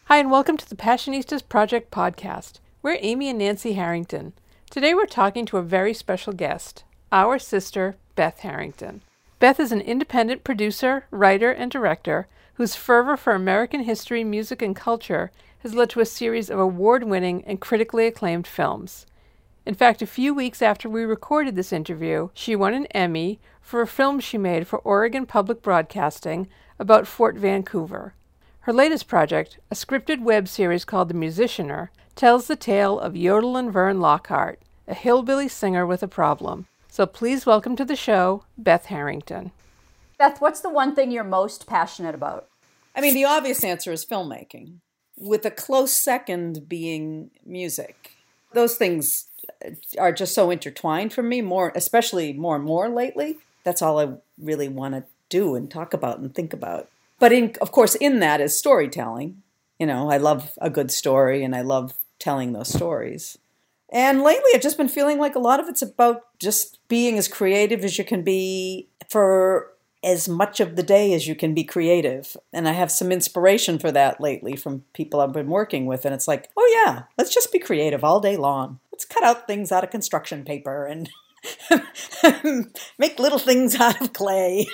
Hi, and welcome to the Passionistas Project podcast. We're Amy and Nancy Harrington. Today we're talking to a very special guest, our sister, Beth Harrington. Beth is an independent producer, writer, and director whose fervor for American history, music, and culture has led to a series of award-winning and critically acclaimed films. In fact, a few weeks after we recorded this interview, she won an Emmy for a film she made for Oregon Public Broadcasting about Fort Vancouver. Her latest project, a scripted web series called The Musicianer, tells the tale of Yodelin Vern Lockhart, a hillbilly singer with a problem. So please welcome to the show, Beth Harrington. Beth, what's the one thing you're most passionate about? I mean, the obvious answer is filmmaking, with a close second being music. Those things are just so intertwined for me, especially more and more lately. That's all I really want to do and talk about and think about. But of course, in that is storytelling. You know, I love a good story and I love telling those stories. And lately, I've just been feeling like a lot of it's about just being as creative as you can be for as much of the day as you can be creative. And I have some inspiration for that lately from people I've been working with. And it's like, oh yeah, let's just be creative all day long. Let's cut out things out of construction paper and make little things out of clay.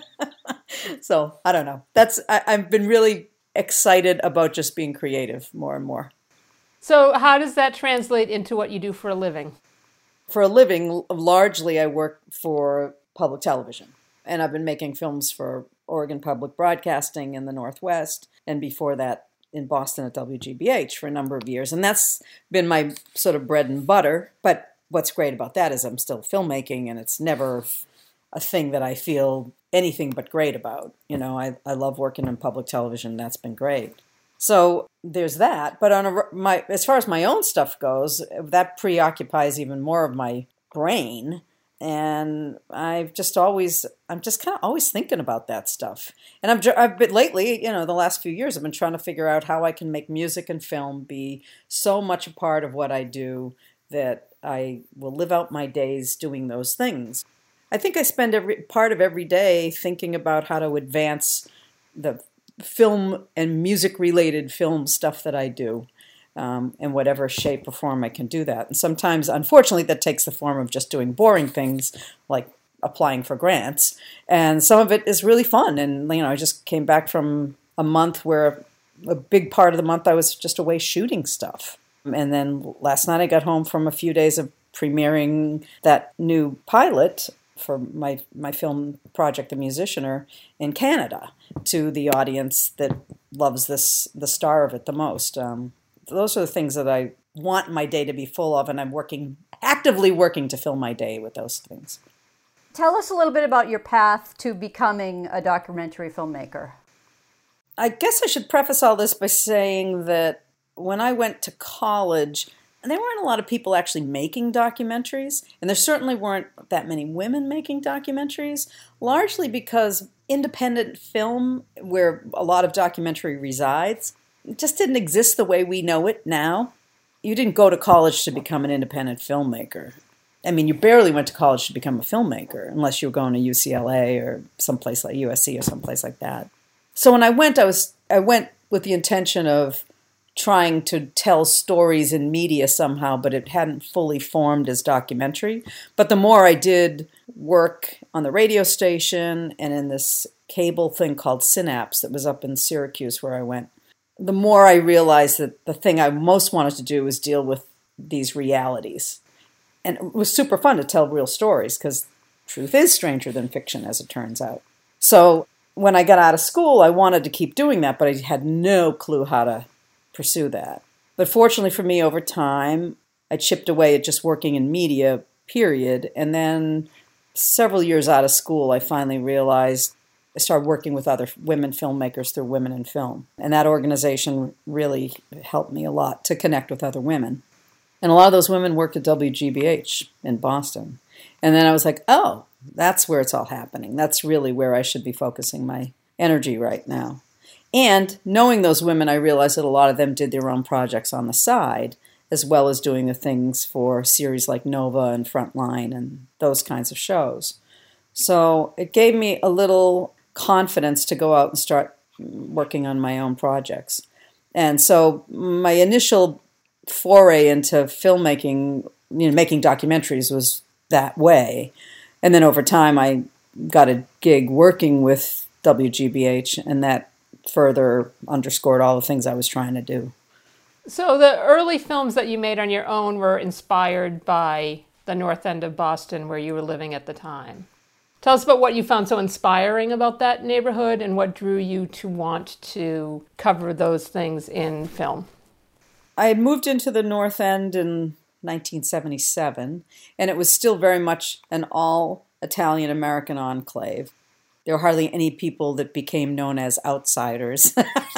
So, I don't know. I've been really excited about just being creative more and more. So how does that translate into what you do for a living? For a living, largely I work for public television. And I've been making films for Oregon Public Broadcasting in the Northwest, and before that in Boston at WGBH for a number of years. And that's been my sort of bread and butter. But what's great about that is I'm still filmmaking, and it's never a thing that I feel anything but great about. You know, I love working on public television. That's been great. So there's that. But as far as my own stuff goes, that preoccupies even more of my brain. And I'm just kind of always thinking about that stuff. And I've been lately, you know, the last few years, I've been trying to figure out how I can make music and film be so much a part of what I do that I will live out my days doing those things. I think I spend part of every day thinking about how to advance the film and music-related film stuff that I do. In whatever shape or form I can do that. And sometimes, unfortunately, that takes the form of just doing boring things like applying for grants. And some of it is really fun. And, you know, I just came back from a month where a big part of the month I was just away shooting stuff. And then last night I got home from a few days of premiering that new pilot for my film project, The Musicianer, in Canada, to the audience that loves the star of it the most. Those are the things that I want my day to be full of, and I'm actively working to fill my day with those things. Tell us a little bit about your path to becoming a documentary filmmaker. I guess I should preface all this by saying that when I went to college, there weren't a lot of people actually making documentaries, and there certainly weren't that many women making documentaries, largely because independent film, where a lot of documentary resides, it just didn't exist the way we know it now. You didn't go to college to become an independent filmmaker. I mean, you barely went to college to become a filmmaker, unless you were going to UCLA or someplace like USC or someplace like that. So when I went with the intention of trying to tell stories in media somehow, but it hadn't fully formed as documentary. But the more I did work on the radio station and in this cable thing called Synapse that was up in Syracuse where I went, the more I realized that the thing I most wanted to do was deal with these realities. And it was super fun to tell real stories because truth is stranger than fiction, as it turns out. So when I got out of school, I wanted to keep doing that, but I had no clue how to pursue that. But fortunately for me, over time, I chipped away at just working in media, period. And then several years out of school, I finally realized I started working with other women filmmakers through Women in Film. And that organization really helped me a lot to connect with other women. And a lot of those women worked at WGBH in Boston. And then I was like, oh, that's where it's all happening. That's really where I should be focusing my energy right now. And knowing those women, I realized that a lot of them did their own projects on the side, as well as doing the things for series like Nova and Frontline and those kinds of shows. So it gave me a little confidence to go out and start working on my own projects. And so my initial foray into filmmaking, making documentaries was that way. And then over time, I got a gig working with WGBH, and that further underscored all the things I was trying to do. So the early films that you made on your own were inspired by the North End of Boston where you were living at the time. Tell us about what you found so inspiring about that neighborhood and what drew you to want to cover those things in film. I had moved into the North End in 1977, and it was still very much an all-Italian-American enclave. There were hardly any people that became known as outsiders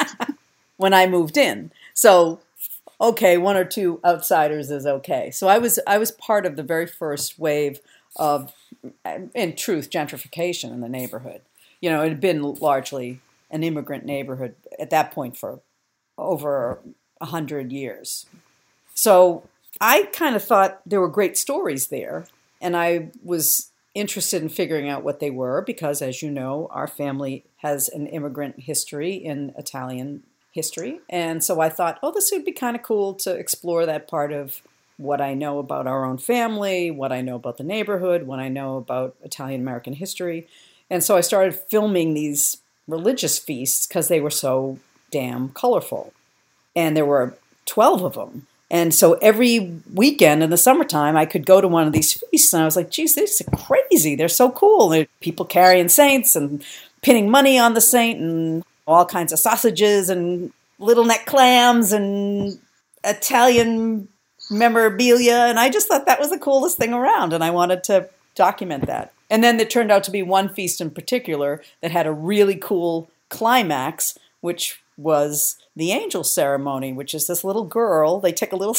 when I moved in. So, okay, one or two outsiders is okay. So I was part of the very first wave of, in truth, gentrification in the neighborhood. It had been largely an immigrant neighborhood at that point for over 100 years. So I kind of thought there were great stories there, and I was interested in figuring out what they were because, as you know, our family has an immigrant history in Italian history. And so I thought, this would be kind of cool to explore that part of what I know about our own family, what I know about the neighborhood, what I know about Italian-American history. And so I started filming these religious feasts because they were so damn colorful. And there were 12 of them. And so every weekend in the summertime, I could go to one of these feasts, and I was like, geez, these are crazy. They're so cool. They're people carrying saints and pinning money on the saint and all kinds of sausages and little neck clams and Italian memorabilia. And I just thought that was the coolest thing around, and I wanted to document that. And then there turned out to be one feast in particular that had a really cool climax, which was the angel ceremony, which is this little girl. They take a little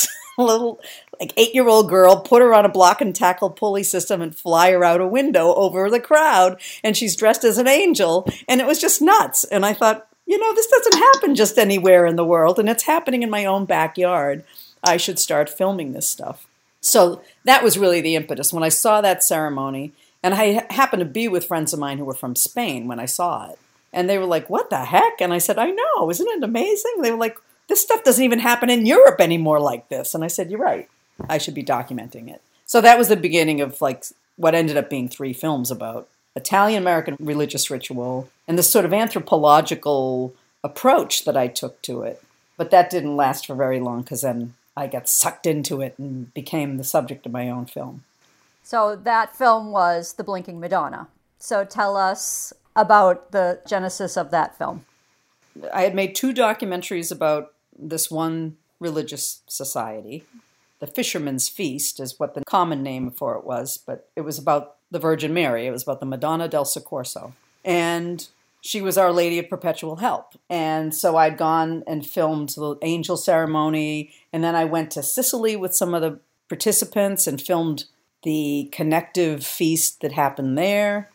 like 8-year-old girl, put her on a block and tackle pulley system and fly her out a window over the crowd. And she's dressed as an angel. And it was just nuts. And I thought, this doesn't happen just anywhere in the world. And it's happening in my own backyard. I should start filming this stuff. So that was really the impetus. When I saw that ceremony, and I happened to be with friends of mine who were from Spain when I saw it. And they were like, what the heck? And I said, I know, isn't it amazing? They were like, this stuff doesn't even happen in Europe anymore like this. And I said, you're right. I should be documenting it. So that was the beginning of what ended up being 3 films about Italian-American religious ritual and this sort of anthropological approach that I took to it. But that didn't last for very long because then I got sucked into it and became the subject of my own film. So that film was The Blinking Madonna. So tell us about the genesis of that film. I had made 2 documentaries about this one religious society. The Fisherman's Feast is what the common name for it was, but it was about the Virgin Mary. It was about the Madonna del Soccorso. And she was Our Lady of Perpetual Help. And so I'd gone and filmed the angel ceremony, and then I went to Sicily with some of the participants and filmed the connective feast that happened there.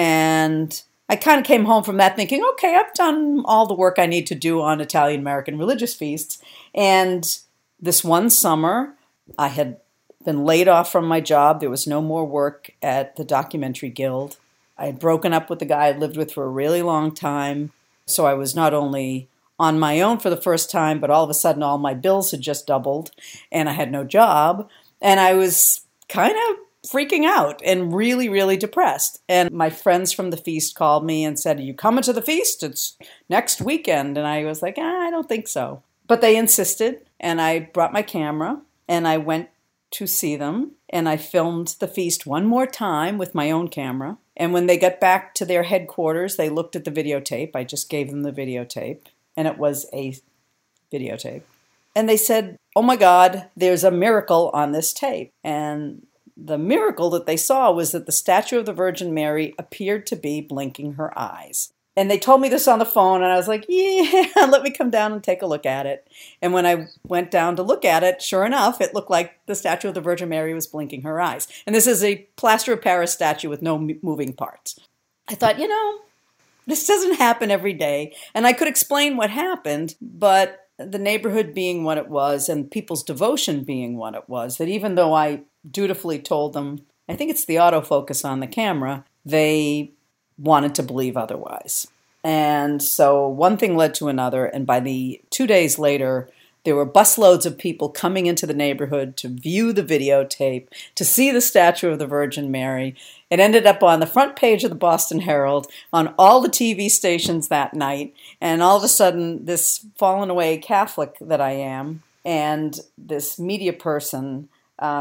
And I kind of came home from that thinking, okay, I've done all the work I need to do on Italian-American religious feasts. And this one summer, I had been laid off from my job. There was no more work at the Documentary Guild. I had broken up with the guy I'd lived with for a really long time. So I was not only on my own for the first time, but all of a sudden all my bills had just doubled and I had no job. And I was kind of freaking out and really, really depressed. And my friends from the feast called me and said, are you coming to the feast? It's next weekend. And I was like, I don't think so. But they insisted, and I brought my camera, and I went to see them, and I filmed the feast one more time with my own camera. And when they got back to their headquarters, they looked at the videotape. I just gave them the videotape, and it was a videotape. And they said, oh my God, there's a miracle on this tape. And the miracle that they saw was that the statue of the Virgin Mary appeared to be blinking her eyes. And they told me this on the phone, and I was like, yeah, let me come down and take a look at it. And when I went down to look at it, sure enough, it looked like the statue of the Virgin Mary was blinking her eyes. And this is a plaster of Paris statue with no moving parts. I thought, this doesn't happen every day. And I could explain what happened, but the neighborhood being what it was and people's devotion being what it was, that even though I dutifully told them, I think it's the autofocus on the camera, they wanted to believe otherwise. And so one thing led to another, and by the 2 days later, there were busloads of people coming into the neighborhood to view the videotape, to see the statue of the Virgin Mary. It ended up on the front page of the Boston Herald, on all the TV stations that night, and all of a sudden, this fallen away Catholic that I am, and this media person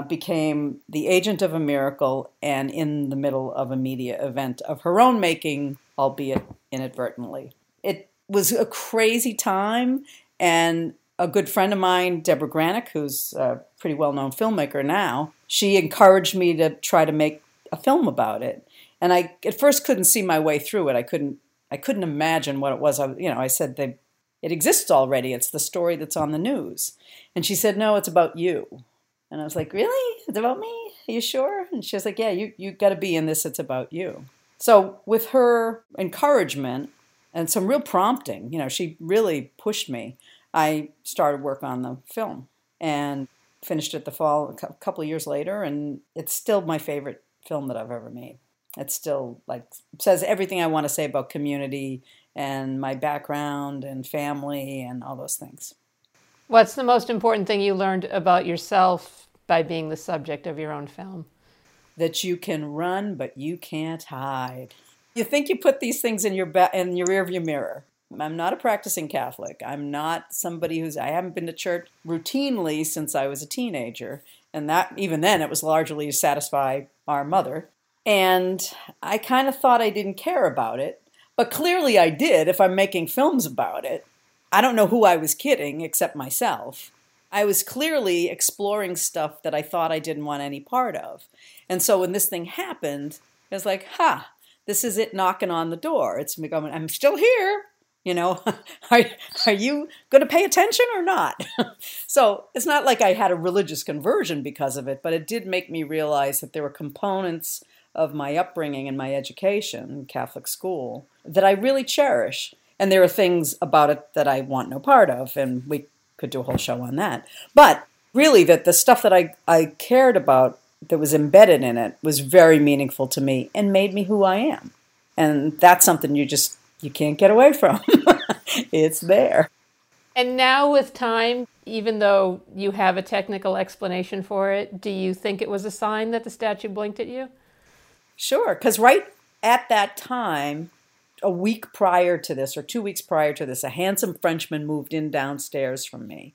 became the agent of a miracle and in the middle of a media event of her own making, albeit inadvertently. It was a crazy time, and a good friend of mine, Deborah Granick, who's a pretty well-known filmmaker now, she encouraged me to try to make a film about it. And I at first couldn't see my way through it. I couldn't imagine what it was. I said it exists already. It's the story that's on the news. And she said, no, it's about you. And I was like, really? It's about me? Are you sure? And she was like, yeah, you got to be in this. It's about you. So with her encouragement and some real prompting, she really pushed me. I started work on the film and finished it the fall a couple of years later, and it's still my favorite film that I've ever made. It still says everything I want to say about community and my background and family and all those things. What's the most important thing you learned about yourself by being the subject of your own film? That you can run, but you can't hide. You think you put these things in your rearview mirror. I'm not a practicing Catholic. I'm not somebody I haven't been to church routinely since I was a teenager. And that, even then, it was largely to satisfy our mother. And I kind of thought I didn't care about it. But clearly I did if I'm making films about it. I don't know who I was kidding except myself. I was clearly exploring stuff that I thought I didn't want any part of. And so when this thing happened, it was like, this is it knocking on the door. It's me going, I'm still here. Are you going to pay attention or not? So it's not like I had a religious conversion because of it, but it did make me realize that there were components of my upbringing and my education, Catholic school, that I really cherish. And there are things about it that I want no part of, and we could do a whole show on that. But really, that the stuff that I cared about that was embedded in it was very meaningful to me and made me who I am. And that's something you can't get away from. It's there. And now with time, even though you have a technical explanation for it, do you think it was a sign that the statue blinked at you? Sure, because right at that time, a week prior to this, or 2 weeks prior to this, a handsome Frenchman moved in downstairs from me.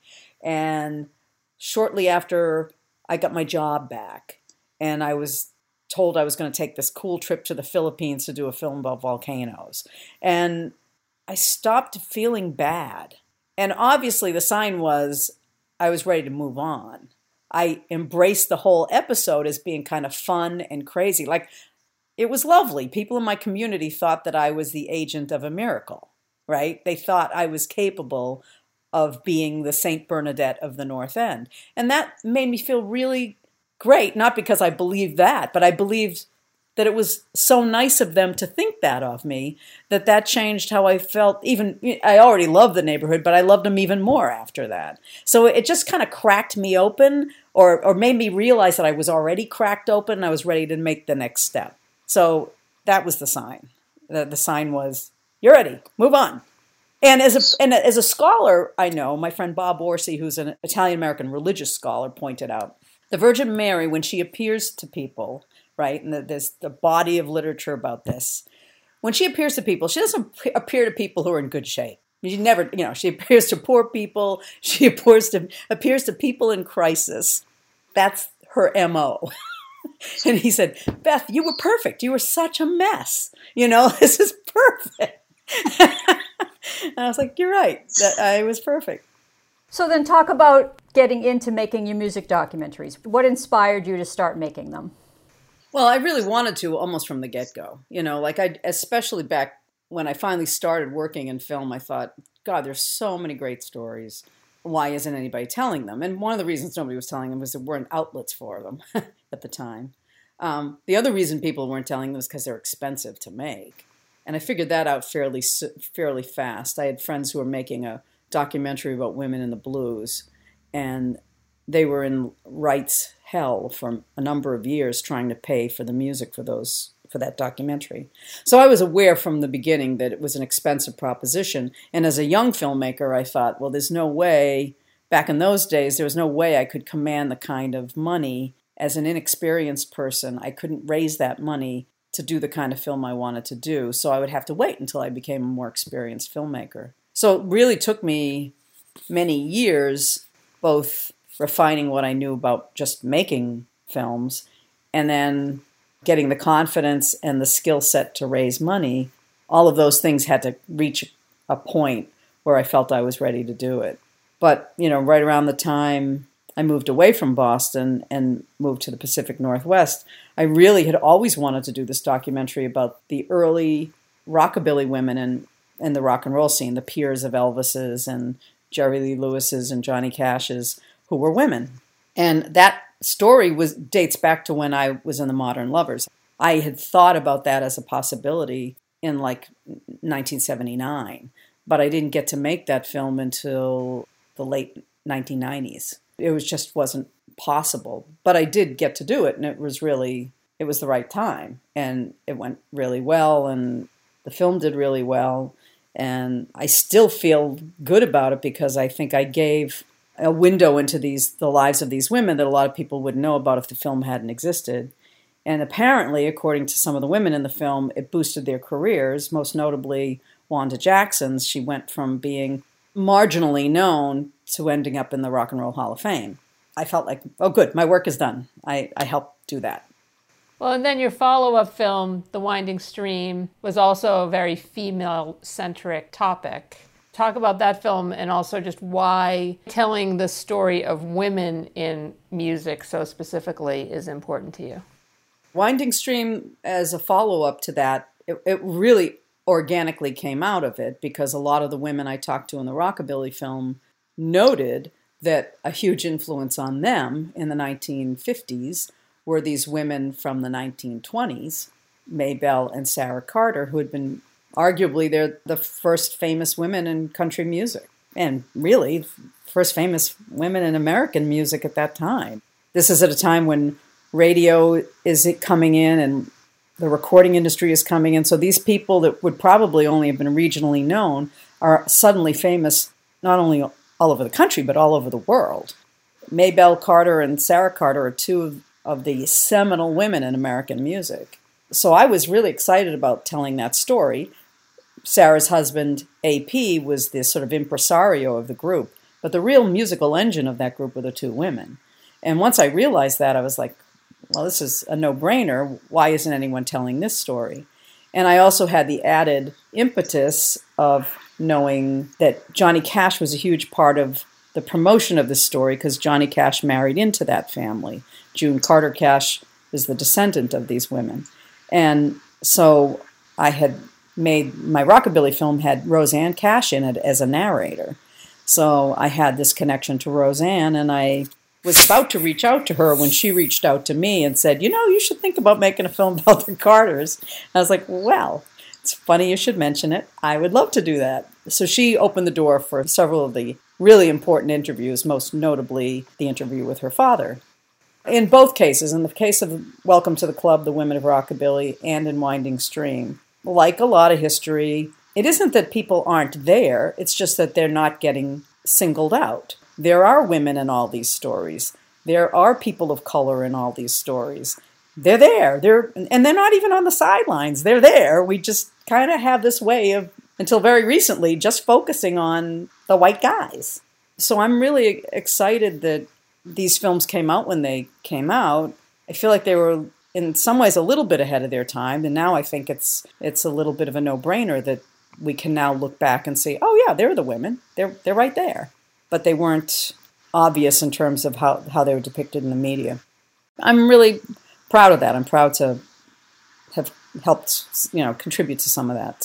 And shortly after, I got my job back. And I was told I was going to take this cool trip to the Philippines to do a film about volcanoes. And I stopped feeling bad. And obviously the sign was I was ready to move on. I embraced the whole episode as being kind of fun and crazy. It was lovely. People in my community thought that I was the agent of a miracle, right? They thought I was capable of being the Saint Bernadette of the North End. And that made me feel really great, not because I believed that, but I believed that it was so nice of them to think that of me, that changed how I felt. Even I already loved the neighborhood, but I loved them even more after that. So it just kind of cracked me open, or made me realize that I was already cracked open and I was ready to make the next step. So that was the sign. The sign was, you're ready, move on. And as a scholar, I know, my friend Bob Orsi, who's an Italian-American religious scholar, pointed out, the Virgin Mary, when she appears to people, right, and there's the body of literature about this, when she appears to people, she doesn't appear to people who are in good shape. She never, she appears to poor people. She appears to people in crisis. That's her MO. And he said, Beth, you were perfect. You were such a mess. This is perfect. And I was like, you're right. I was perfect. So then talk about getting into making your music documentaries. What inspired you to start making them? Well, I really wanted to almost from the get-go. Especially back when I finally started working in film, I thought, God, there's so many great stories. Why isn't anybody telling them? And one of the reasons nobody was telling them was there weren't outlets for them at the time. The other reason people weren't telling them was because they're expensive to make. And I figured that out fairly fast. I had friends who were making a documentary about women in the blues, and they were in rights hell for a number of years trying to pay for the music for for that documentary. So I was aware from the beginning that it was an expensive proposition. And as a young filmmaker, I thought, well, there's no way, back in those days, there was no way I could command the kind of money as an inexperienced person. I couldn't raise that money to do the kind of film I wanted to do. So I would have to wait until I became a more experienced filmmaker. So it really took me many years, both refining what I knew about just making films and then getting the confidence and the skill set to raise money. All of those things had to reach a point where I felt I was ready to do it. But, right around the time I moved away from Boston and moved to the Pacific Northwest, I really had always wanted to do this documentary about the early rockabilly women in the rock and roll scene, the peers of Elvis's and Jerry Lee Lewis's and Johnny Cash's, who were women. And that story dates back to when I was in the Modern Lovers. I had thought about that as a possibility in 1979, but I didn't get to make that film until the late 1990s. It just wasn't possible, but I did get to do it, and it was the right time, and it went really well, and the film did really well, and I still feel good about it because I think I gave a window into the lives of these women that a lot of people wouldn't know about if the film hadn't existed. And apparently, according to some of the women in the film, it boosted their careers, most notably Wanda Jackson's. She went from being marginally known to ending up in the Rock and Roll Hall of Fame. I felt like, oh, good, my work is done. I helped do that. Well, and then your follow-up film, The Winding Stream, was also a very female-centric topic. Talk about that film and also just why telling the story of women in music so specifically is important to you. Winding Stream, as a follow-up to that, it really organically came out of it because a lot of the women I talked to in the Rockabilly film noted that a huge influence on them in the 1950s were these women from the 1920s, Maybelle and Sarah Carter, who had been arguably they're the first famous women in country music, and really first famous women in American music at that time. This is at a time when radio is coming in and the recording industry is coming in. So these people that would probably only have been regionally known are suddenly famous, not only all over the country, but all over the world. Maybelle Carter and Sarah Carter are two of the seminal women in American music. So I was really excited about telling that story. Sarah's husband, AP, was the sort of impresario of the group, but the real musical engine of that group were the two women. And once I realized that, I was like, well, this is a no-brainer. Why isn't anyone telling this story? And I also had the added impetus of knowing that Johnny Cash was a huge part of the promotion of this story because Johnny Cash married into that family. June Carter Cash is the descendant of these women. And so I had made my Rockabilly film had Rosanne Cash in it as a narrator. So I had this connection to Rosanne, and I was about to reach out to her when she reached out to me and said, you should think about making a film about the Carters. And I was like, well, it's funny you should mention it. I would love to do that. So she opened the door for several of the really important interviews, most notably the interview with her father. In both cases, in the case of Welcome to the Club, The Women of Rockabilly, and in Winding Stream, like a lot of history, it isn't that people aren't there, it's just that they're not getting singled out. There are women in all these stories. There are people of color in all these stories. They're there. And they're not even on the sidelines. They're there. We just kind of have this way of, until very recently, just focusing on the white guys. So I'm really excited that these films came out when they came out. I feel like they were, in some ways, a little bit ahead of their time. And now I think it's a little bit of a no-brainer that we can now look back and say, oh, yeah, they're the women. They're right there. But they weren't obvious in terms of how they were depicted in the media. I'm really proud of that. I'm proud to have helped, contribute to some of that.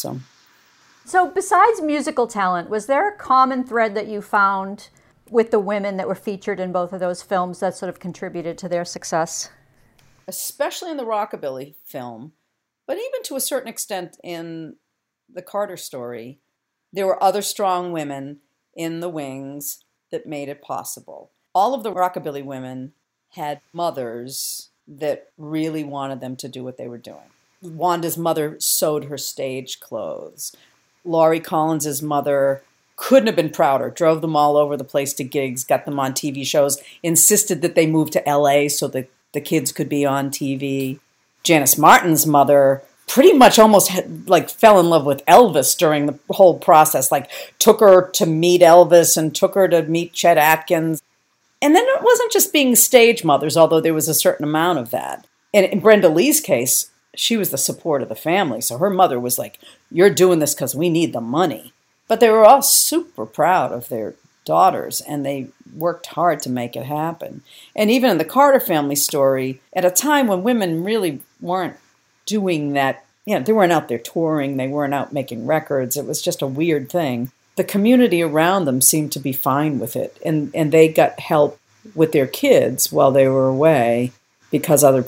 So besides musical talent, was there a common thread that you found with the women that were featured in both of those films that sort of contributed to their success? Especially in the Rockabilly film, but even to a certain extent in the Carter story, there were other strong women in the wings that made it possible. All of the Rockabilly women had mothers that really wanted them to do what they were doing. Wanda's mother sewed her stage clothes. Laurie Collins's mother couldn't have been prouder, drove them all over the place to gigs, got them on TV shows, insisted that they move to LA so that the kids could be on TV. Janice Martin's mother pretty much almost fell in love with Elvis during the whole process, took her to meet Elvis and took her to meet Chet Atkins. And then it wasn't just being stage mothers, although there was a certain amount of that. And in Brenda Lee's case, she was the support of the family. So her mother was like, you're doing this because we need the money. But they were all super proud of their daughters, and they worked hard to make it happen. And even in the Carter family story, at a time when women really weren't doing that, they weren't out there touring, they weren't out making records, it was just a weird thing. The community around them seemed to be fine with it, and they got help with their kids while they were away because other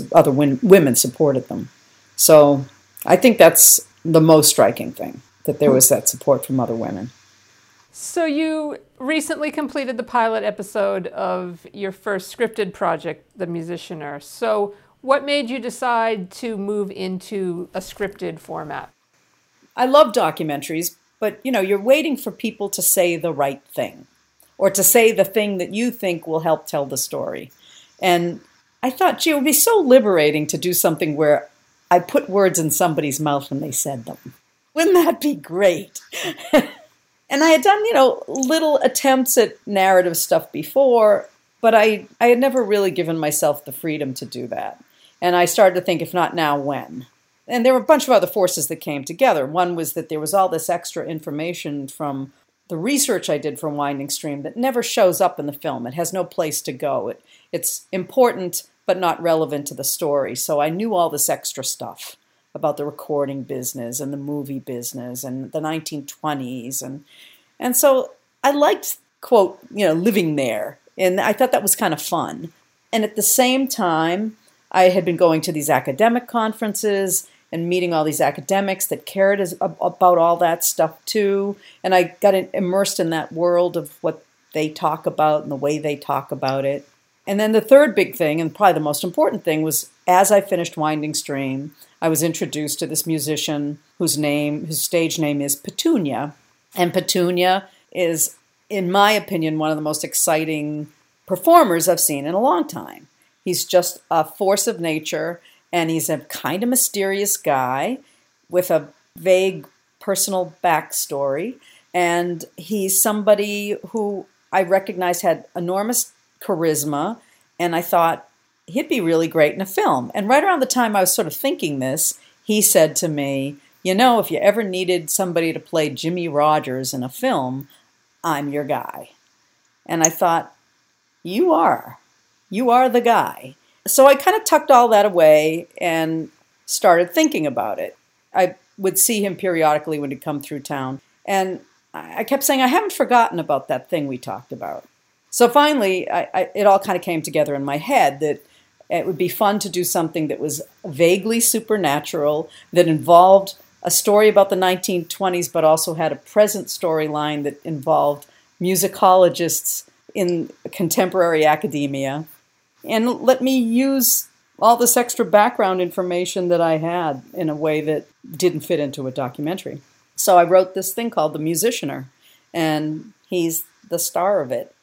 women supported them. So I think that's the most striking thing, that there was that support from other women. So you recently completed the pilot episode of your first scripted project, The Musicianer. So what made you decide to move into a scripted format? I love documentaries, but you're waiting for people to say the right thing, or to say the thing that you think will help tell the story. And I thought, gee, it would be so liberating to do something where I put words in somebody's mouth when they said them. Wouldn't that be great? And I had done, little attempts at narrative stuff before, but I had never really given myself the freedom to do that. And I started to think, if not now, when? And there were a bunch of other forces that came together. One was that there was all this extra information from the research I did for Winding Stream that never shows up in the film. It has no place to go. It's important, but not relevant to the story. So I knew all this extra stuff about the recording business and the movie business and the 1920s. And so I liked, quote, living there. And I thought that was kind of fun. And at the same time, I had been going to these academic conferences and meeting all these academics that cared about all that stuff too. And I got immersed in that world of what they talk about and the way they talk about it. And then the third big thing, and probably the most important thing, was as I finished Winding Stream, I was introduced to this musician whose stage name is Petunia. And Petunia is, in my opinion, one of the most exciting performers I've seen in a long time. He's just a force of nature, and he's a kind of mysterious guy with a vague personal backstory. And he's somebody who I recognized had enormous charisma, and I thought he'd be really great in a film. And right around the time I was sort of thinking this, he said to me, if you ever needed somebody to play Jimmy Rogers in a film, I'm your guy. And I thought, you are the guy. So I kind of tucked all that away and started thinking about it. I would see him periodically when he'd come through town. And I kept saying, I haven't forgotten about that thing we talked about. So finally, it all kind of came together in my head that it would be fun to do something that was vaguely supernatural, that involved a story about the 1920s, but also had a present storyline that involved musicologists in contemporary academia, and let me use all this extra background information that I had in a way that didn't fit into a documentary. So I wrote this thing called The Musicianer, and he's the star of it.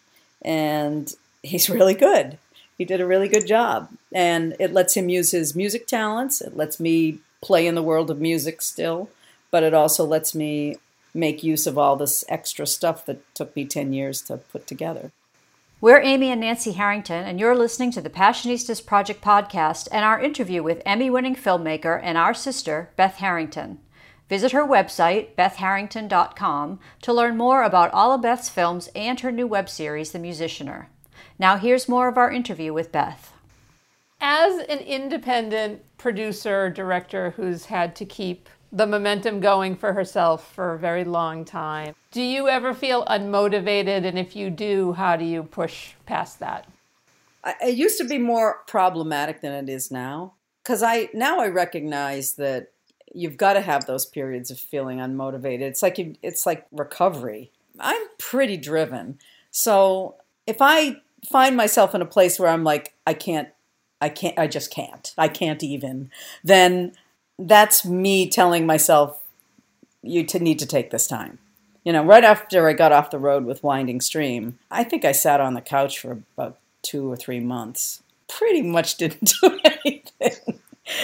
And he's really good. He did a really good job. And it lets him use his music talents. It lets me play in the world of music still. But it also lets me make use of all this extra stuff that took me 10 years to put together. We're Amy and Nancy Harrington, and you're listening to the Passionistas Project podcast and our interview with Emmy-winning filmmaker and our sister, Beth Harrington. Visit her website, bethharrington.com, to learn more about all of Beth's films and her new web series, The Musicianer. Now here's more of our interview with Beth. As an independent producer, director who's had to keep the momentum going for herself for a very long time, do you ever feel unmotivated? And if you do, how do you push past that? It used to be more problematic than it is now. Because I recognize that you've got to have those periods of feeling unmotivated. It's like recovery. I'm pretty driven. So if I find myself in a place where I'm like, I just can't even, then that's me telling myself, you need to take this time. Right after I got off the road with Winding Stream, I think I sat on the couch for about 2 or 3 months. Pretty much didn't do anything.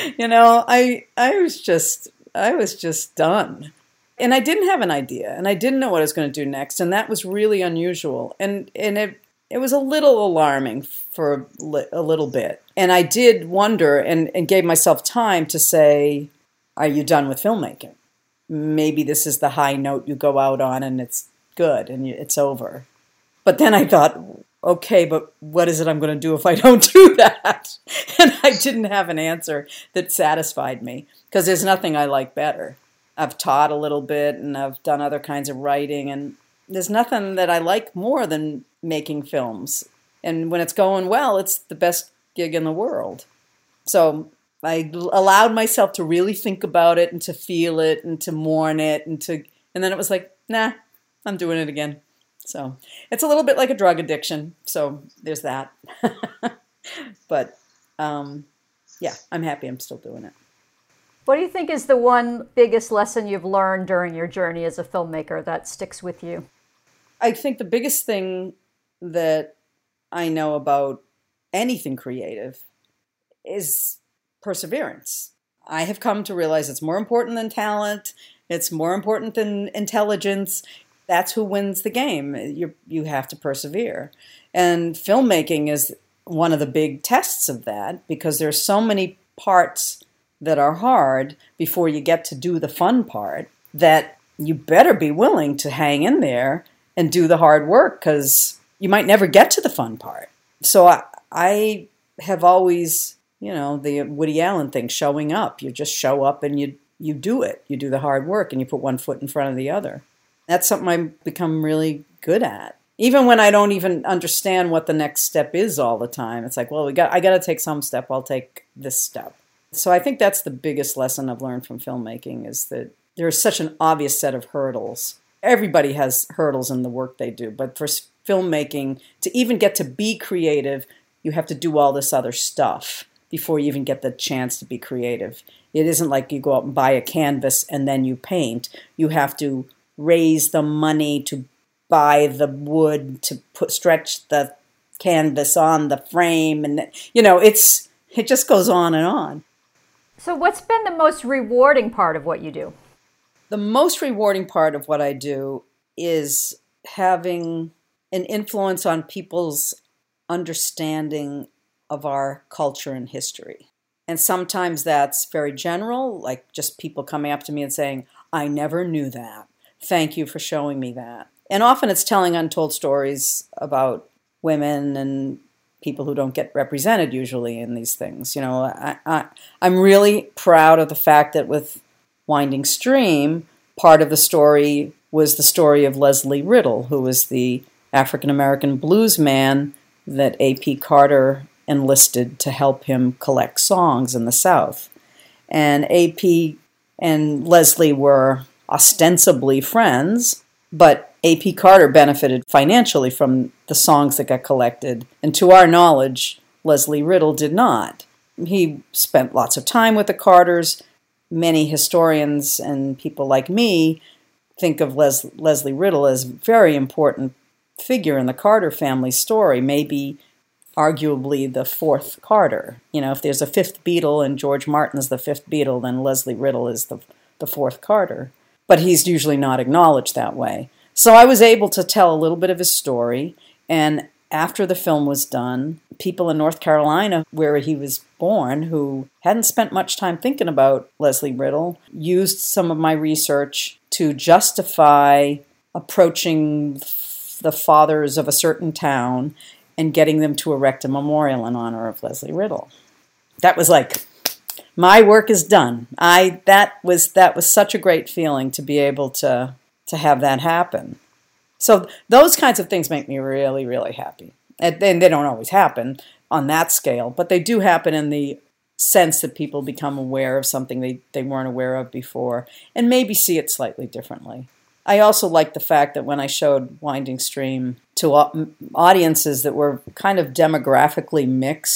I was just done. And I didn't have an idea, and I didn't know what I was going to do next, and that was really unusual. And it was a little alarming for a little bit. And I did wonder and gave myself time to say, are you done with filmmaking? Maybe this is the high note you go out on and it's good and it's over. But then I thought, okay, but what is it I'm going to do if I don't do that? And I didn't have an answer that satisfied me, because there's nothing I like better. I've taught a little bit and I've done other kinds of writing, and there's nothing that I like more than making films. And when it's going well, it's the best gig in the world. So I allowed myself to really think about it and to feel it and to mourn it and then it was like, nah, I'm doing it again. So it's a little bit like a drug addiction. So there's that. But yeah, I'm happy I'm still doing it. What do you think is the one biggest lesson you've learned during your journey as a filmmaker that sticks with you? I think the biggest thing that I know about anything creative is perseverance. I have come to realize it's more important than talent. It's more important than intelligence. That's who wins the game. You have to persevere. And filmmaking is one of the big tests of that, because there's so many parts that are hard before you get to do the fun part, that you better be willing to hang in there and do the hard work, because you might never get to the fun part. So I have always, the Woody Allen thing, showing up. You just show up and you do it. You do the hard work and you put one foot in front of the other. That's something I've become really good at. Even when I don't even understand what the next step is all the time. It's like, well, I got to take some step. I'll take this step. So I think that's the biggest lesson I've learned from filmmaking, is that there's such an obvious set of hurdles. Everybody has hurdles in the work they do, but for filmmaking, to even get to be creative, you have to do all this other stuff before you even get the chance to be creative. It isn't like you go out and buy a canvas and then you paint. You have to raise the money to buy the wood to stretch the canvas on the frame, and it just goes on and on. So what's been the most rewarding part of what you do? The most rewarding part of what I do is having an influence on people's understanding of our culture and history. And sometimes that's very general, like just people coming up to me and saying, I never knew that. Thank you for showing me that. And often it's telling untold stories about women and people who don't get represented usually in these things. I'm really proud of the fact that with Winding Stream, part of the story was the story of Leslie Riddle, who was the African-American blues man that A.P. Carter enlisted to help him collect songs in the South. And A.P. and Leslie were ostensibly friends, but A.P. Carter benefited financially from the songs that got collected. And to our knowledge, Leslie Riddle did not. He spent lots of time with the Carters. Many historians and people like me think of Leslie Riddle as a very important figure in the Carter family story, maybe arguably the fourth Carter. If there's a fifth Beatle and George Martin's the fifth Beatle, then Leslie Riddle is the fourth Carter. But he's usually not acknowledged that way. So I was able to tell a little bit of his story, and after the film was done, people in North Carolina, where he was born, who hadn't spent much time thinking about Leslie Riddle, used some of my research to justify approaching the fathers of a certain town and getting them to erect a memorial in honor of Leslie Riddle. That was like, my work is done. That was such a great feeling to be able to have that happen. So those kinds of things make me really, really happy. And they don't always happen on that scale, but they do happen in the sense that people become aware of something they weren't aware of before and maybe see it slightly differently. I also like the fact that when I showed Winding Stream to audiences that were kind of demographically mixed,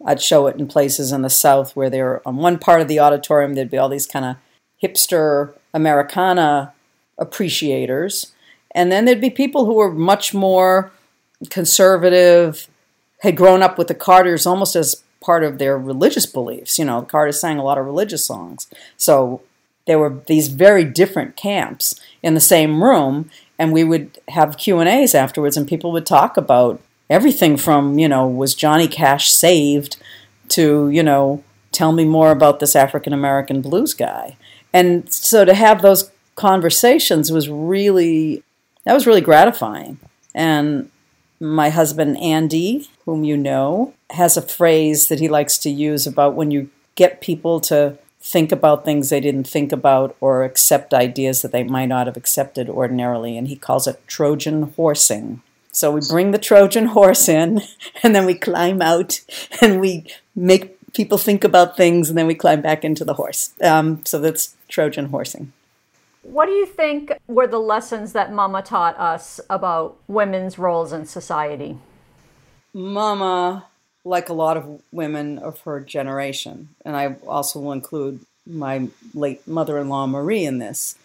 I'd show it in places in the South where there, on one part of the auditorium, there'd be all these kind of hipster Americana appreciators. And then there'd be people who were much more conservative, had grown up with the Carters almost as part of their religious beliefs. You know, the Carters sang a lot of religious songs. So there were these very different camps in the same room, and we would have Q&As afterwards, and people would talk about everything from, was Johnny Cash saved to, tell me more about this African-American blues guy. And so to have those conversations was really gratifying. And my husband, Andy, whom you know, has a phrase that he likes to use about when you get people to think about things they didn't think about or accept ideas that they might not have accepted ordinarily, and he calls it Trojan horsing. So we bring the Trojan horse in, and then we climb out, and we make people think about things, and then we climb back into the horse. So that's Trojan horsing. What do you think were the lessons that Mama taught us about women's roles in society? Mama, like a lot of women of her generation, and I also will include my late mother-in-law Marie in this,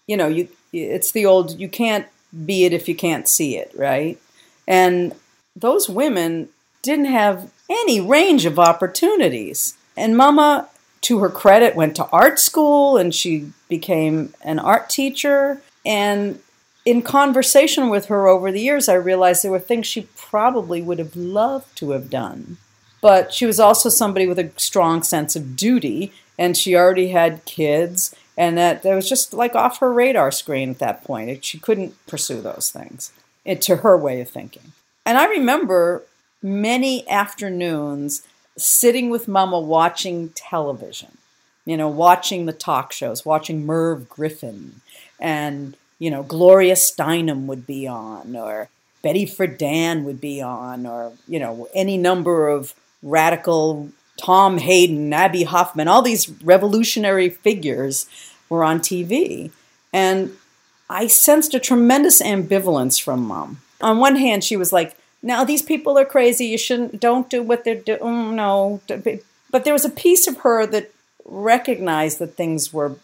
it's the old, you can't be it if you can't see it, right? And those women didn't have any range of opportunities. And Mama, to her credit, went to art school, and she became an art teacher. And in conversation with her over the years, I realized there were things she probably would have loved to have done. But she was also somebody with a strong sense of duty, and she already had kids, and that was just like off her radar screen at that point. She couldn't pursue those things, to her way of thinking. And I remember many afternoons sitting with Mama watching television, watching the talk shows, watching Merv Griffin, and, Gloria Steinem would be on, or Betty Friedan would be on, or, any number of radical, Tom Hayden, Abby Hoffman, all these revolutionary figures were on TV. And I sensed a tremendous ambivalence from Mom. On one hand, she was like, now these people are crazy, don't do what they're doing, no. But there was a piece of her that recognized that things were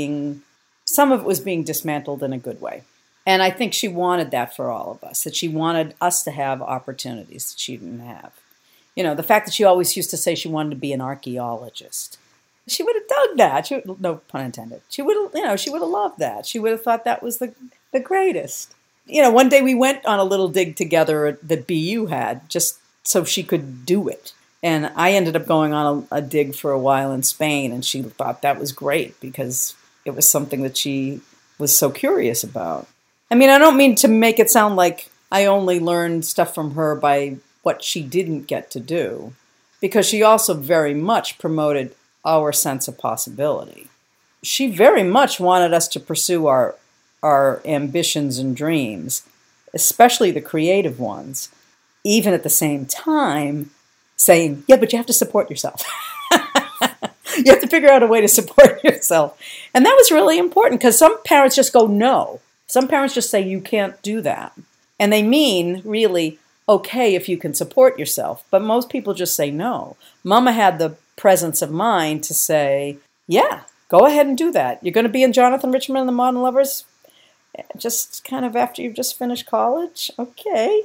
some of it was being dismantled in a good way. And I think she wanted that for all of us, that she wanted us to have opportunities that she didn't have. The fact that she always used to say she wanted to be an archaeologist. She would have dug that. No pun intended. She would have loved that. She would have thought that was the greatest. One day we went on a little dig together that BU had, just so she could do it. And I ended up going on a dig for a while in Spain, and she thought that was great because it was something that she was so curious about. I mean, I don't mean to make it sound like I only learned stuff from her by what she didn't get to do, because she also very much promoted our sense of possibility. She very much wanted us to pursue our ambitions and dreams, especially the creative ones, even at the same time saying, yeah, but you have to support yourself. You have to figure out a way to support yourself. And that was really important, because some parents just go, no. Some parents just say, you can't do that. And they mean, really, okay if you can support yourself. But most people just say no. Mama had the presence of mind to say, yeah, go ahead and do that. You're going to be in Jonathan Richman and the Modern Lovers just kind of after you've just finished college? Okay.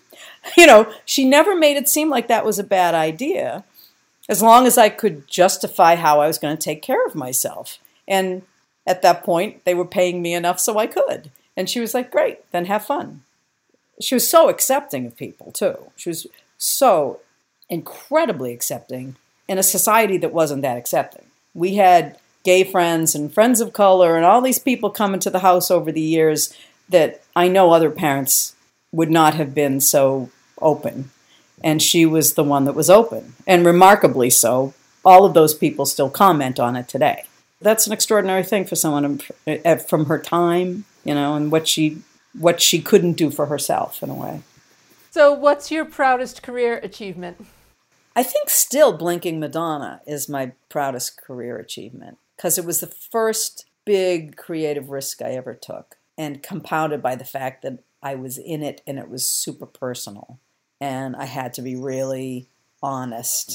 She never made it seem like that was a bad idea, as long as I could justify how I was going to take care of myself. And at that point, they were paying me enough so I could. And she was like, great, then have fun. She was so accepting of people, too. She was so incredibly accepting in a society that wasn't that accepting. We had gay friends and friends of color and all these people come into the house over the years that I know other parents would not have been so open. And she was the one that was open. And remarkably so, all of those people still comment on it today. That's an extraordinary thing for someone from her time, and what she couldn't do for herself in a way. So what's your proudest career achievement? I think still Blinking Madonna is my proudest career achievement, because it was the first big creative risk I ever took, and compounded by the fact that I was in it and it was super personal. And I had to be really honest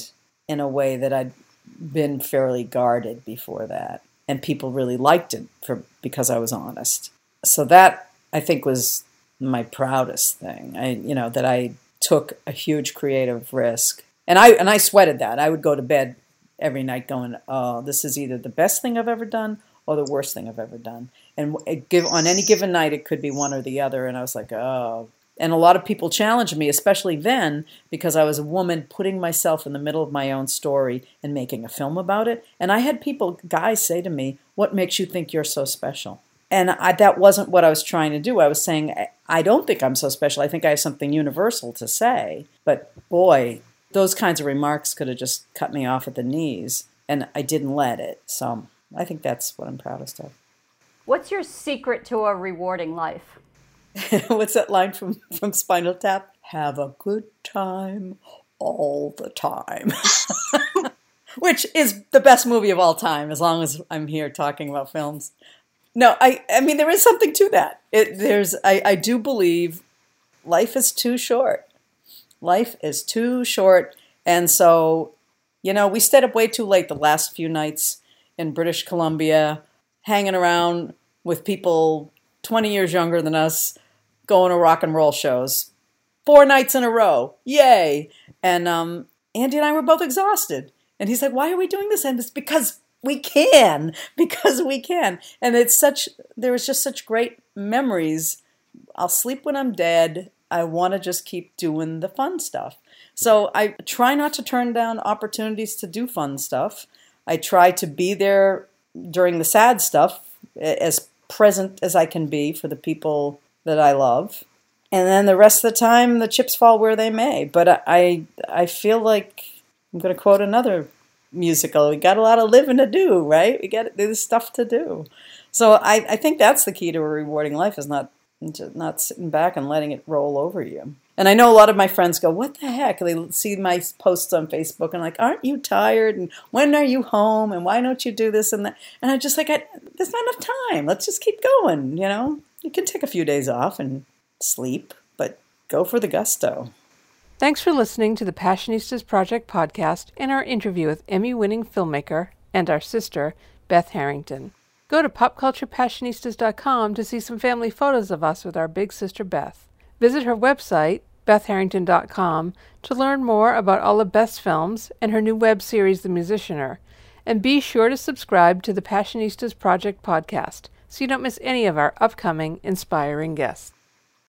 in a way that I'd been fairly guarded before that. And people really liked it because I was honest. So that, I think, was my proudest thing. That I took a huge creative risk. And I sweated that. I would go to bed every night going, oh, this is either the best thing I've ever done or the worst thing I've ever done. And on any given night, it could be one or the other. And I was like, oh. And a lot of people challenged me, especially then, because I was a woman putting myself in the middle of my own story and making a film about it. And I had guys say to me, what makes you think you're so special? And that wasn't what I was trying to do. I was saying, I don't think I'm so special. I think I have something universal to say. But boy, those kinds of remarks could have just cut me off at the knees. And I didn't let it. So I think that's what I'm proudest of. What's your secret to a rewarding life? What's that line from Spinal Tap? Have a good time all the time. Which is the best movie of all time, as long as I'm here talking about films. No, I mean, there is something to that. I do believe life is too short. Life is too short. And so, we stayed up way too late the last few nights in British Columbia, hanging around with people 20 years younger than us, going to rock and roll shows. 4 nights in a row. Yay. And Andy and I were both exhausted. And he's like, why are we doing this? And it's because we can. Because we can. And there was just such great memories. I'll sleep when I'm dead. I want to just keep doing the fun stuff. So I try not to turn down opportunities to do fun stuff. I try to be there during the sad stuff, as present as I can be for the people that I love. And then the rest of the time, the chips fall where they may. But I feel like, I'm going to quote another musical, we got a lot of living to do, right? We got there's stuff to do. So I think that's the key to a rewarding life, is not sitting back and letting it roll over you. And I know a lot of my friends go, what the heck? They see my posts on Facebook and like, aren't you tired? And when are you home? And why don't you do this and that? And I'm just like, there's not enough time. Let's just keep going, You can take a few days off and sleep, but go for the gusto. Thanks for listening to the Passionistas Project podcast and our interview with Emmy-winning filmmaker and our sister, Beth Harrington. Go to popculturepassionistas.com to see some family photos of us with our big sister Beth. Visit her website, bethharrington.com, to learn more about all of Beth's films and her new web series, The Musicianer. And be sure to subscribe to the Passionistas Project podcast so you don't miss any of our upcoming inspiring guests.